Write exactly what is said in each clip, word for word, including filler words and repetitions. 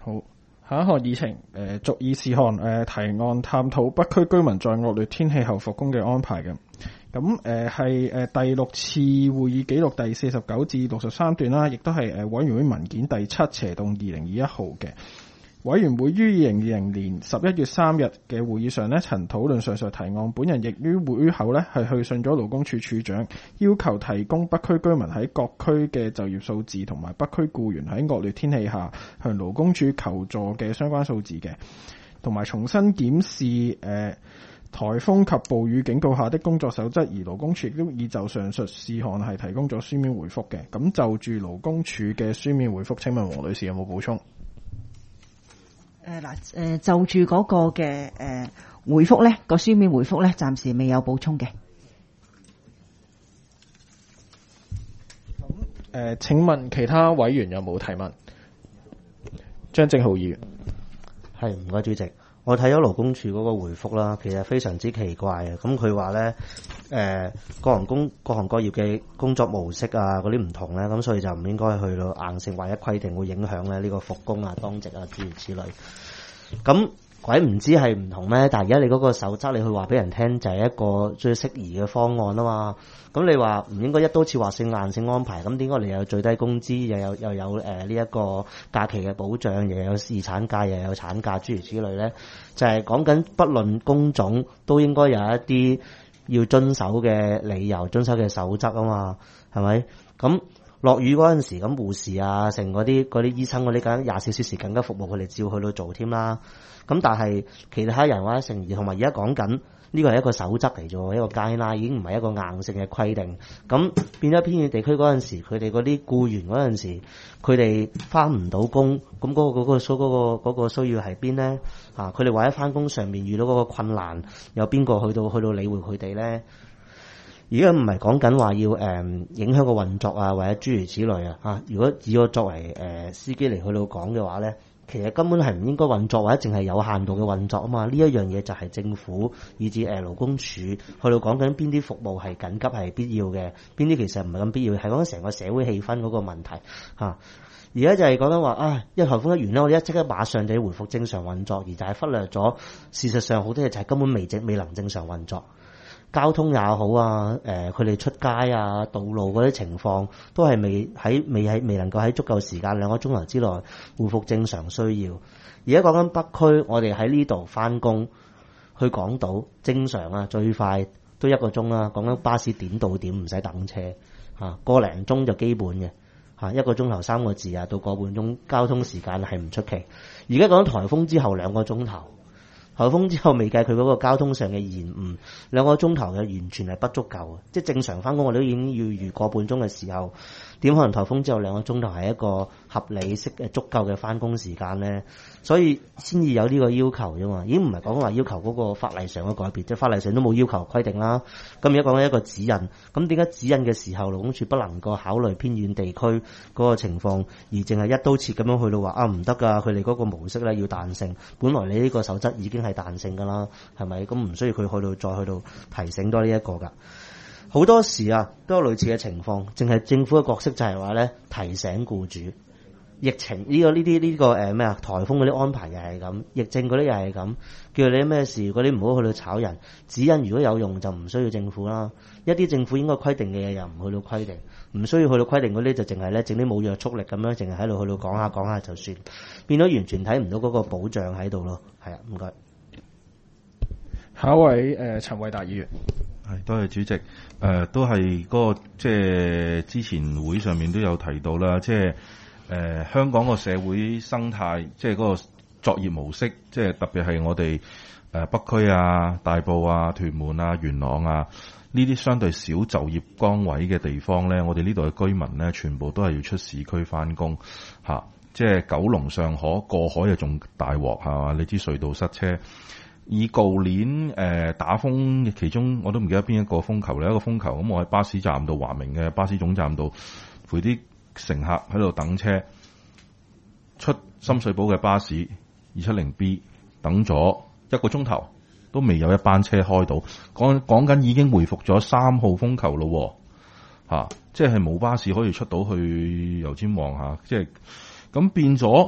好，下一項議程，誒、呃，逐議事項，誒、呃，提案探討北區居民在惡劣天氣後復工嘅安排嘅。咁誒係誒第六次會議記錄第四十九至六十三段啦，亦都係誒委員會文件第七斜洞二零二一號嘅。委員會於二零二零年十一月三日嘅會議上呢，曾討論上述提案。本人亦於會後呢係去信咗勞工處處長，要求提供北區居民喺各區嘅就業數字，同埋北區僱員喺惡劣天氣下向勞工處求助嘅相關數字嘅，同埋重新檢視誒、呃、颱風及暴雨警告下的工作守則。而勞工處亦都已就上述事項係提供咗書面回覆嘅。咁就住勞工處嘅書面回覆，請問黃女士有冇補充？ 誒嗱，誒就住嗰個嘅誒回覆咧，個書面回覆咧，暫時未有補充嘅。 咁誒、呃，請問其他委員有冇提問？張正浩議員， 係唔該主席，我睇咗勞工處嗰個回覆啦，其實非常之奇怪啊！咁佢話咧，誒各行工各行各業嘅工作模式啊，嗰啲唔同咧，咁所以就唔應該去到硬性或者規定會影響咧呢個復工啊、當值啊諸如此類。咁鬼唔知係唔同咩？但係而家你嗰個守則，你去話俾人聽就係一個最適宜嘅方案啊嘛。咁你話唔應該一刀切劃性硬性安排，咁點解你又有最低工資，又有又有誒呢一個假期嘅保障，又有侍產假，又有產假諸如此類咧？就係講緊不論工種都應該有一啲要遵守嘅理由、遵守嘅守則啊嘛，係咪？咁落雨嗰陣時，咁護士啊，成嗰啲嗰啲醫生嗰啲梗廿四小時緊急服務，佢哋照去到做添啦。咁但係其他人或者成員，同埋而家講緊呢個係一個守則嚟啫，一個街啦，已經唔係一個硬性嘅規定。咁變咗偏遠地區嗰陣時，佢哋嗰啲僱員嗰陣時，佢哋翻唔到工，咁嗰個嗰個需嗰個嗰個需要係邊咧？啊，佢哋或者翻工上面遇到嗰個困難，有邊個去到去到理會佢哋咧？而家唔係講緊話要誒、嗯、影響個運作啊，或者諸如此類啊。啊，如果以我作為誒、呃、司機嚟去到講嘅話咧，其實根本係唔應該運作，或者淨係有限度嘅運作啊嘛。呢一樣嘢就係政府以至誒勞工處去到講緊邊啲服務係緊急係必要嘅，邊啲其實唔係咁必要，係講緊成個社會氣氛嗰個問題嚇。而家就係講緊話啊，一颱風一完咧，我哋一即刻馬上就要回復正常運作，而就係忽略咗事實上好多嘢就係根本未正未能正常運作。交通也好啊，誒佢哋出街啊，道路嗰啲情況都係未喺未喺未能夠喺足夠時間兩個鐘頭之內恢復正常需要。而家講緊北區，我哋喺呢度翻工去港島正常啊，最快都一個鐘啦。講緊巴士點到點唔使等車嚇，個零鐘就基本嘅嚇，一個鐘頭三個字啊，到個半鐘交通時間係唔出奇。而家講緊颱風之後兩個鐘頭。颱風之後未計佢嗰個交通上嘅延誤，兩個鐘頭嘅完全係不足夠嘅，即係正常翻工我哋都已經要預個半鐘嘅時候，點可能颱風之後兩個鐘頭係一個合理式嘅足夠嘅翻工時間咧？所以先至有呢個要求啫嘛，已經唔係講話要求嗰個法例上嘅改變，即係法例上都冇要求規定啦。咁而家講緊一個指引，咁點解指引嘅時候勞工處不能夠考慮偏遠地區嗰個情況，而淨係一刀切咁樣去到話啊唔得㗎，佢哋嗰個模式咧要彈性，本來你呢個守則已經係彈性㗎啦，係咪？咁唔需要佢去到再去到提醒多呢一個㗎。好多時啊都有類似嘅情況，淨係政府嘅角色就係話咧提醒僱主。疫情呢、這個呢啲呢個誒咩啊颱風嗰啲安排又係咁，疫症嗰啲又係咁，叫你咩事嗰啲唔好去到炒人。指引如果有用就唔需要政府啦，一啲政府應該規定嘅嘢又唔去到規定，唔需要去到規定嗰啲就淨係咧整啲冇約束力咁樣，淨係喺度去到講下講下就算，變咗完全睇唔到嗰個保障喺度咯。係啊，唔該。 下一位誒陳偉達議員。 係，多謝主席。誒、呃，都係嗰、那個即係之前會上面都有提到啦，即係。誒、呃、香港個社會生態，即係嗰個作業模式，即係特別係我哋誒、呃、北區啊、大埔啊、屯門啊、元朗啊呢啲相對少就業崗位嘅地方咧，我哋呢度嘅居民咧，全部都係要出市區翻工嚇。即係九龍上河過海就仲大鑊係嘛？你知隧道塞車。以舊年誒、呃、打風，其中我都唔記得邊一個風球咧，一個風球咁，我喺巴士站度，華明嘅巴士總站度陪啲乘客喺度等車，出深水埗嘅巴士二七零 B 等咗一個鐘頭，都未有一班車開到。講講緊已經回復咗三號風球咯，吓、啊，即係冇巴士可以出到去油尖旺吓，即係咁變咗。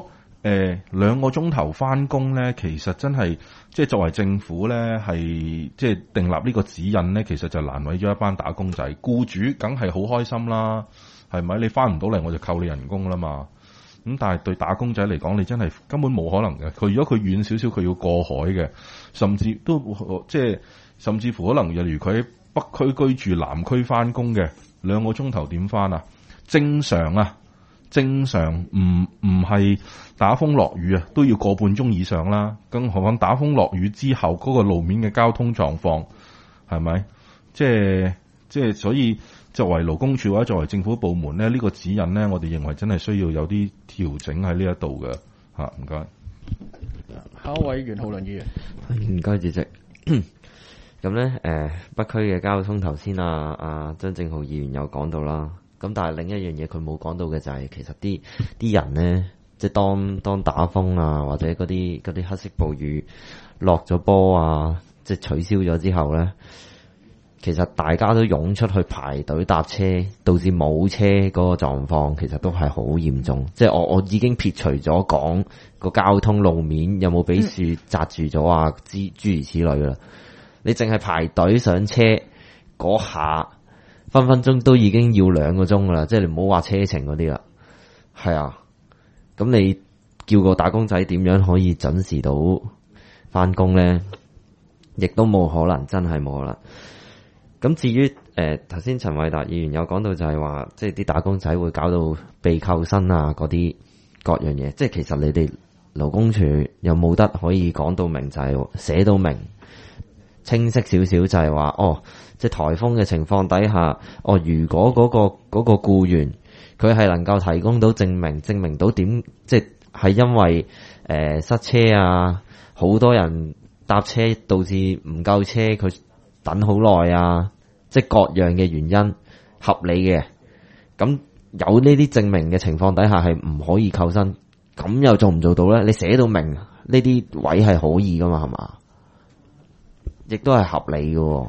誒兩個鐘頭翻工咧，其實真係即係作為政府咧，係即係訂立呢個指引咧，其實就難為咗一班打工仔。僱主梗係好開心啦，係咪？你翻唔到嚟我就扣你人工啦嘛。咁但係對打工仔嚟講，你真係根本冇可能嘅。佢如果佢遠少少，佢要過海嘅，甚至都即係甚至乎可能，例如佢喺北區居住，南區翻工嘅，兩個鐘頭點翻啊？正常啊！正常唔唔係打風落雨啊，都要個半鐘以上啦。更何況打風落雨之後嗰個路面嘅交通狀況係咪？即係即係，所以作為勞工處或者作為政府部門咧，呢個指引咧，我哋認為真係需要有啲調整喺呢一度嘅吓。唔該。 下一位袁浩倫議員。 唔該，主席。咁咧，誒，北區嘅交通頭先啊，阿張正豪議員有講到啦。咁但係另一樣嘢佢冇講到嘅就係其實啲啲人咧，即係當當打風啊，或者嗰啲嗰啲黑色暴雨落咗波啊，即係取消咗之後咧，其實大家都湧出去排隊搭車，導致冇車嗰個狀況，其實都係好嚴重。即係我我已經撇除咗講個交通路面有冇俾樹紮住咗啊，之諸如此類啦。你淨係排隊上車嗰下，分分鐘都已經要兩個鐘噶啦，即係你唔好話車程嗰啲啦。係啊，咁你叫個打工仔點樣可以準時到翻工咧？亦都冇可能，真係冇可能。咁至於誒頭先陳偉達議員有講到就係話，即係啲打工仔會搞到被扣薪啊嗰啲各樣嘢。即係其實你哋勞工處有冇得可以講到明，就係寫到明清晰少少，就係話哦，即係颱風嘅情況底下，哦，如果嗰、嗰個嗰、嗰個僱員佢係能夠提供到證明，證明到點，即係係因為誒、呃、塞車啊，好多人搭車導致唔夠車，佢等好耐啊，即係各樣嘅原因合理嘅，咁有呢啲證明嘅情況底下係唔可以扣薪，咁又做唔做到咧？你寫到明呢啲位係可以噶嘛？係嘛？亦都係合理嘅、哦。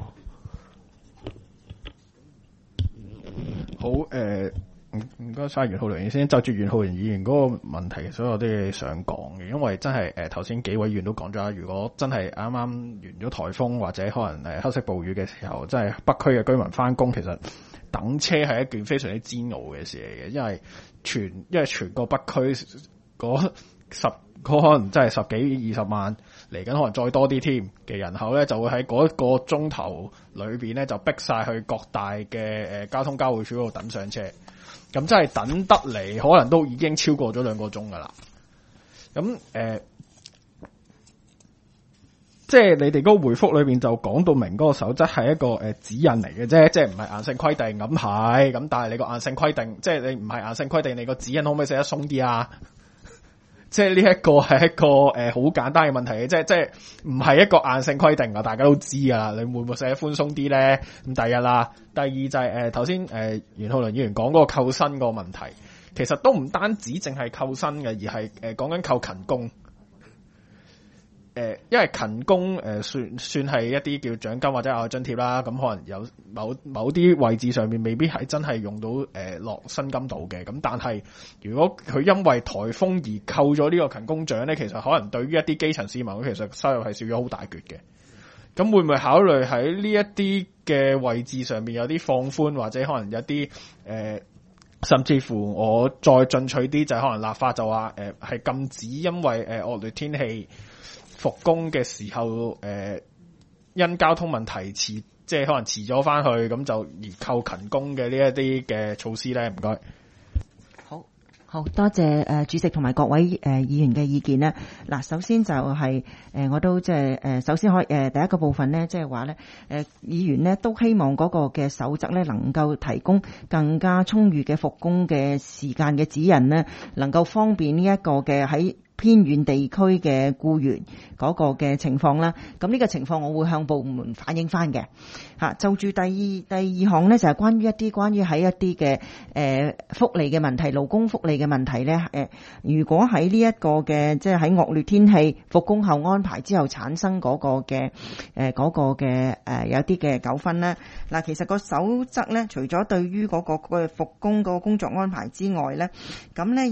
好誒，唔唔該晒袁浩倫議員先。就住袁浩倫議員嗰個問題，所以我都嘢想講嘅，因為真係誒頭先幾位議員都講咗啦。如果真係啱啱完咗颱風或者可能誒黑色暴雨嘅時候，真係北區嘅居民翻工，其實等車係一件非常之煎熬嘅事嚟嘅，因為全因為全個北區嗰十個可能真係十幾二十萬嚟緊，可能再多啲添嘅人口咧，就會喺嗰一個鐘頭裏邊咧就逼晒去各大嘅誒交通交匯處嗰度等上車，咁真係等得嚟，可能都已經超過咗兩個鐘噶啦。咁誒、呃，即係你哋嗰個回覆裏邊就講到明，嗰個守則係一個誒指引嚟嘅啫，即係唔係硬性規定咁係，咁但係你個硬性規定，即係你唔係硬性規定，你個指引可唔可以寫得鬆啲啊？即係呢一個係一個誒好、呃、簡單嘅問題嘅，即係即係唔係一個硬性規定啊，大家都知噶啦。你會唔會寫得寬鬆啲咧？咁第一啦，第二就係誒頭先誒袁浩倫議員講嗰個扣薪個問題，其實都唔單止淨係扣薪嘅，而係誒講緊扣勤工。誒、呃，因為勤工誒、呃、算算係一啲叫獎金或者額外津貼啦，咁可能有某某啲位置上面未必係真係用到誒落薪金度嘅，咁但係如果佢因為颱風而扣咗呢個勤工獎咧，其實可能對於一啲基層市民，其實收入係少咗好大橛嘅。咁會唔會考慮喺呢一啲嘅位置上面有啲放寬，或者可能有啲誒、呃，甚至乎我再進取啲，就係、是、可能立法就話誒係禁止因為誒惡、呃、劣天氣復工嘅時候，誒、呃，因交通問題遲，即係可能遲咗翻去，咁就而扣勤工嘅呢一啲嘅措施咧，唔該。 好，好多謝誒、呃、主席同埋各位誒、呃、議員嘅意見咧。嗱，首先就係、是、誒、呃，我都即係誒，首先可以誒、呃、第一個部分咧，即係話咧，誒、呃、議員咧都希望嗰個嘅守則咧，能夠提供更加充裕嘅復工嘅時間嘅指引咧，能夠方便呢一個嘅喺偏遠地區嘅僱員嗰個嘅情況啦，咁呢個情況我會向部門反映翻嘅嚇。就住第二第二項呢，就係關於一啲關於喺一啲嘅誒福利嘅問題、勞工福利嘅問題呢。誒、呃，如果喺呢一個嘅即係喺惡劣天氣復工後安排之後產生嗰個嘅誒嗰個嘅誒、呃、有啲嘅糾紛呢，嗱，其實個守則呢，除咗對於嗰個嘅復工個工作安排之外呢，咁呢亦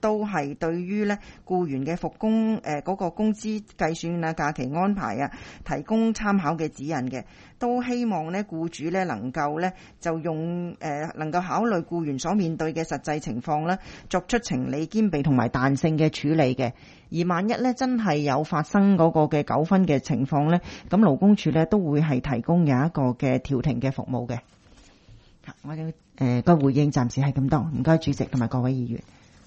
都係對於咧僱員嘅復工誒嗰個工資計算啊、假期安排啊，提供參考嘅指引嘅。都希望咧僱主咧能夠咧就用誒、呃、能夠考慮僱員所面對嘅實際情況咧，作出情理兼備同埋彈性嘅處理嘅。而萬一咧真係有發生嗰個嘅糾紛嘅情況咧，咁勞工處咧都會係提供有一個嘅調停嘅服務嘅。我哋誒個回應暫時係咁多，唔該主席同埋各位議員。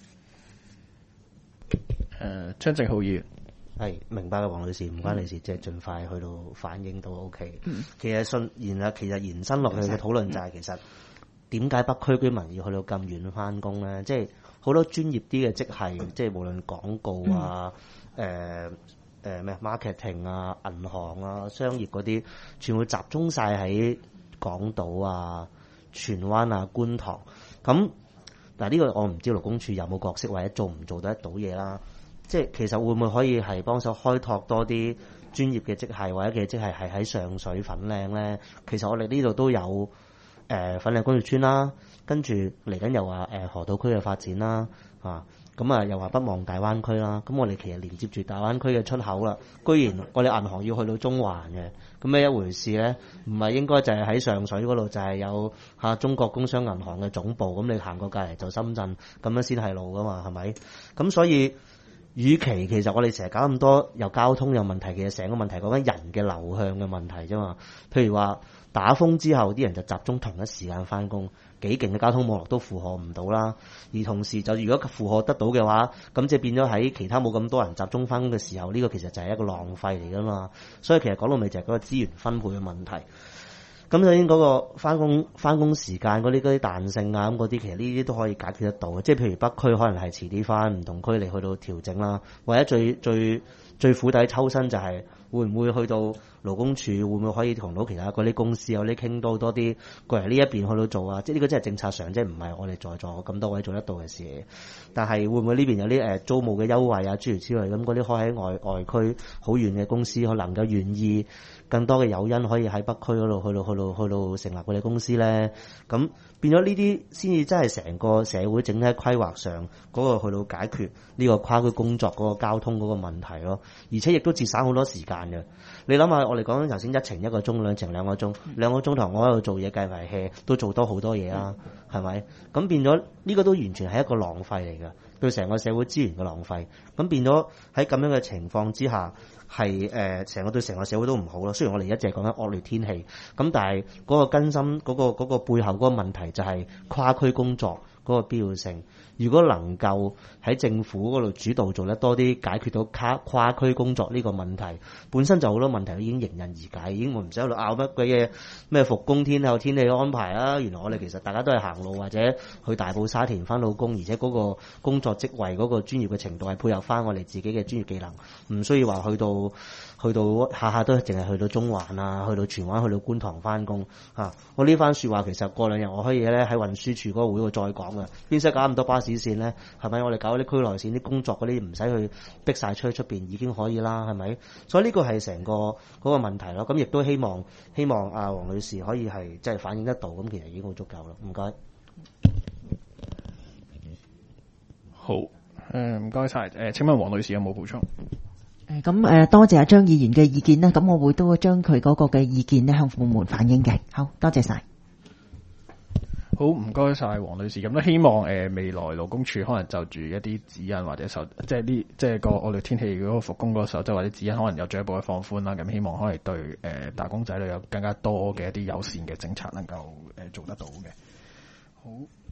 誒張正浩議員。 係明白嘅，黃女士，唔關你事，即係盡快去到反映到 O K。其實信然啊，其實延伸落去嘅討論就係其實點解北區居民要去到咁遠翻工咧？即係好多專業啲嘅職系，即係無論廣告啊、誒誒咩 marketing 啊、銀行啊、商業嗰啲，全部集中晒喺港島啊、荃灣啊、觀塘。咁嗱，呢個我唔知勞工處有冇角色或者做唔做得到嘢啦。即係其實會唔會可以係幫手開拓多啲專業嘅職系或者嘅職系係喺上水粉嶺咧？其實我哋呢度都有誒、呃、粉嶺工業村啦，跟住嚟緊又話誒、呃、河套區嘅發展啦，啊咁啊又話北望大灣區啦。咁我哋其實連接住大灣區嘅出口啦，居然我哋銀行要去到中環嘅，咁咩一回事咧？唔係應該就係喺上水嗰度就係有嚇、啊、中國工商銀行嘅總部，咁你行過隔離就深圳，咁樣先係路噶嘛，係咪？咁所以。與其其實我哋成日搞咁多又交通有問題，其實成個問題講緊人嘅流向嘅問題啫嘛。譬如話打風之後，啲人就集中同一時間翻工，幾勁嘅交通網絡都負荷唔到啦。而同時就如果負荷得到嘅話，咁即係變咗喺其他冇咁多人集中翻工嘅時候，呢、這個其實就係一個浪費嚟噶嘛。所以其實講到尾就係嗰個資源分配嘅問題。咁首先嗰個翻工翻工時間嗰啲嗰啲彈性啊，咁嗰啲其實呢啲都可以解決得到嘅。即係譬如北區可能係遲啲翻，唔同區嚟去到調整啦，或者最最最釜底抽薪就係會唔會去到勞工處，會唔會可以同到其他嗰啲公司有啲傾到多啲過嚟呢一邊去到做啊？即係呢個真係政策上，即係唔係我哋在座咁多位做得到嘅事。但係會唔會呢邊有啲誒租務嘅優惠啊，諸如此類咁嗰啲可以喺外外區好遠嘅公司，可能夠願意更多嘅誘因可以喺北區嗰度去到去到去到成立佢哋公司咧？咁變咗呢啲先至真係成個社會整體規劃上嗰個去到解決呢個跨區工作嗰個交通嗰個問題咯，而且亦都節省好多時間嘅。你諗下，我哋講緊頭先一程一個鐘，兩程兩個鐘，兩個鐘頭我喺度做嘢計埋 hea 都做多好多嘢啦，係咪？咁變咗呢個都完全係一個浪費嚟㗎，對成個社會資源嘅浪費。咁變咗喺咁樣嘅情況之下，係誒成個對成個社會都唔好咯。雖然我哋一直講緊惡劣天氣，咁但係嗰個根深嗰、嗰個嗰、嗰個背後嗰個問題就係跨區工作嗰個必要性。如果能夠喺政府嗰度主導做得多啲，解決到跨跨區工作呢個問題，本身就好多問題已經迎刃而解，已經我唔使喺度拗乜鬼嘢咩復工天後天氣安排啊！原來我哋其實大家都係行路或者去大埔沙田翻到工，而且嗰個工作職位嗰個專業嘅程度係配合翻我哋自己嘅專業技能，唔需要話去到去到下下都淨係去到中環啊，去到荃灣、去到觀塘翻工嚇。我呢番説話其實過兩日我可以咧喺運輸署嗰個會度再講嘅，邊使搞咁多巴士線咧？係咪我哋搞啲區內線啲工作嗰啲唔使去逼晒出去出邊已經可以啦？係咪？所以呢個係成個嗰個問題咯。咁亦都希望希望阿黃女士可以係即係反映得到，咁其實已經好足夠啦。唔該。 好，誒唔該晒。誒請問黃女士有冇補充？ 誒咁誒多謝阿張議員嘅意見啦，咁我會都將佢嗰個嘅意見咧向部門反映嘅。好多謝晒。 好，唔該晒黃女士。咁都希望誒、呃、未來勞工處可能就住一啲指引或者守，即係呢即係個惡劣天氣嗰個復工嗰個守則或者指引，可能有進一步嘅放寬啦。咁希望可以對誒、呃、打工仔女有更加多嘅一啲友善嘅政策能夠誒、呃、做得到嘅。好。